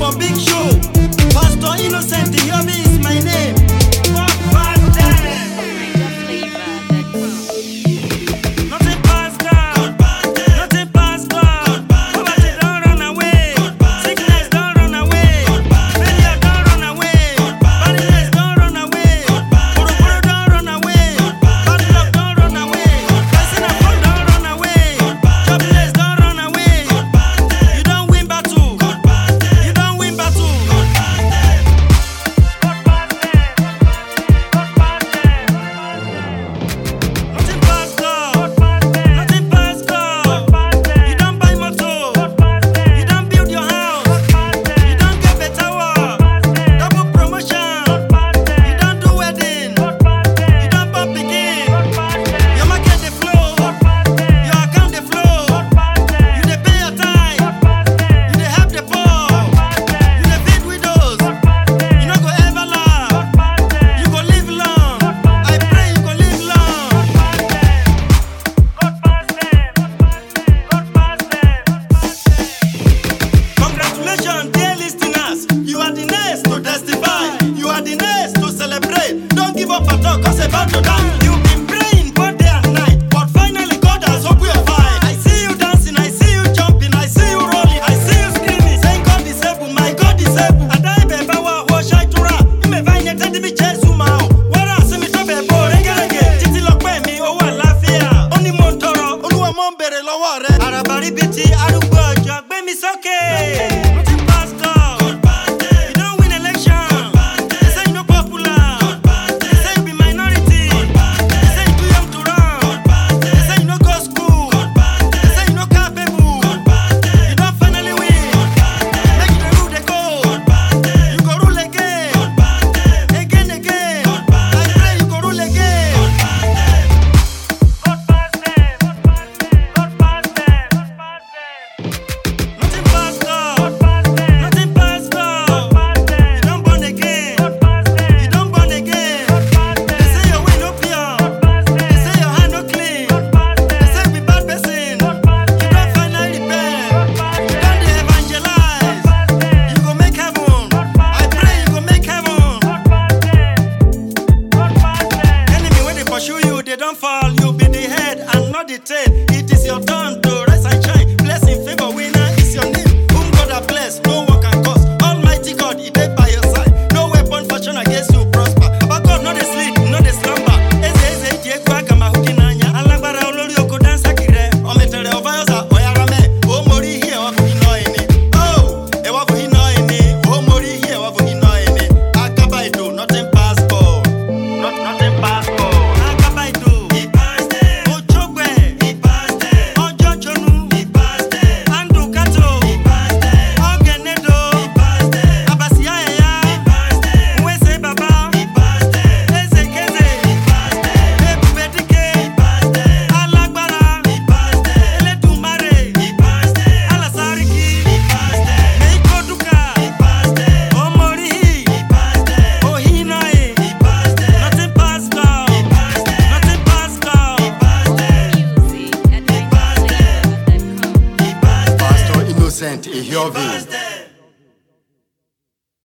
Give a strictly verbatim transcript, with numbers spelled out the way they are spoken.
for big show. Pastor Innocent Iheobi is my name. Nothing past God. Nothing past God. Poverty don't run away. Sickness don't run away. Failure don't run away. Barrenness don't run away. Boroboro don't run away. Bad luck don't run away. Blessing and fall don't run away. Jobless don't run away. You don't win battle. You don't win battle. Nothing past God. Nothing past God. You don't buy motor. You don't build your house. You don't get better work. Double promotion. You don't do wedding. You don't pop begin. Your market dey flow. Your account dey flow. You dey pay your tithe. You dey help the poor. You dey feed widows. You no go ever laugh. You go live long. I pray you go live long. Congratulations, dear listeners. You are the next to testify. You are the next to celebrate. Don't give up at all, cause about to die. You've been praying both day and night, but finally God has opened your fire. I see you dancing, I see you jumping, I see you rolling, I see you screaming, saying God is able, my God is able. Adaibe bawa wo shaitura, ime vaine tedi mi Jesu mao. Wara se mi tobe bo renge renge, titi lokpe mi owo àlàáfíà. Oni mo ń tọrọ, Olúwa mo ń bèrè lọ́wọ́ rẹ. Àràbàrí bíi ti arúgbó ọjọ́, gbé mi sókè. Nothing past God. You don't win election. They say you no popular. They say you be minority. They say you too young to run. They say you no go school. They say you no capable. You don't finally win. Make you dey rule dey go. You go rule again. Again, again. I pray you go rule again. Nothing past God. Nothing past God. You don't born again. You don't born again. They say your way no pure. They say your hand no clean. They say you be bad person. You don't finally repent. You don't dey evangelize. You go make heaven. I pray you go make heaven. Enemy when they pursue you, they don't fall. You be the head and not the tail. It is your turn to rise and shine. Blessing, favor, winner is your name. Whom God has blessed, no one can cause. Almighty God, He dey by your side. No weapon fashioned against you prosper. But God, no dey sleep, no dey slumber. Eze eze iji egwu aka ma hụ gị n'anya. Alágbára olórí oko dansa kiri. Ọmịtere ọvayoza ọyarame. O mori ihe ewa bụ ino ene. Oh, ewa bụ ino ene. O mori ihe ewa bụ ino ene. Akabaido, nothing past God. Not nothing past God. Akabaido. Ojogbe. Ojojonu. Andukato. Ogenedo. Abasiaya. Nwese baba. Ezekeze. Ebubedike. Alágbára. Elédùmarè. Alasariki. Meikoduka. Omori. Ohinae. Nothing past God. Nothing past God. Pastor Innocent Iheobi.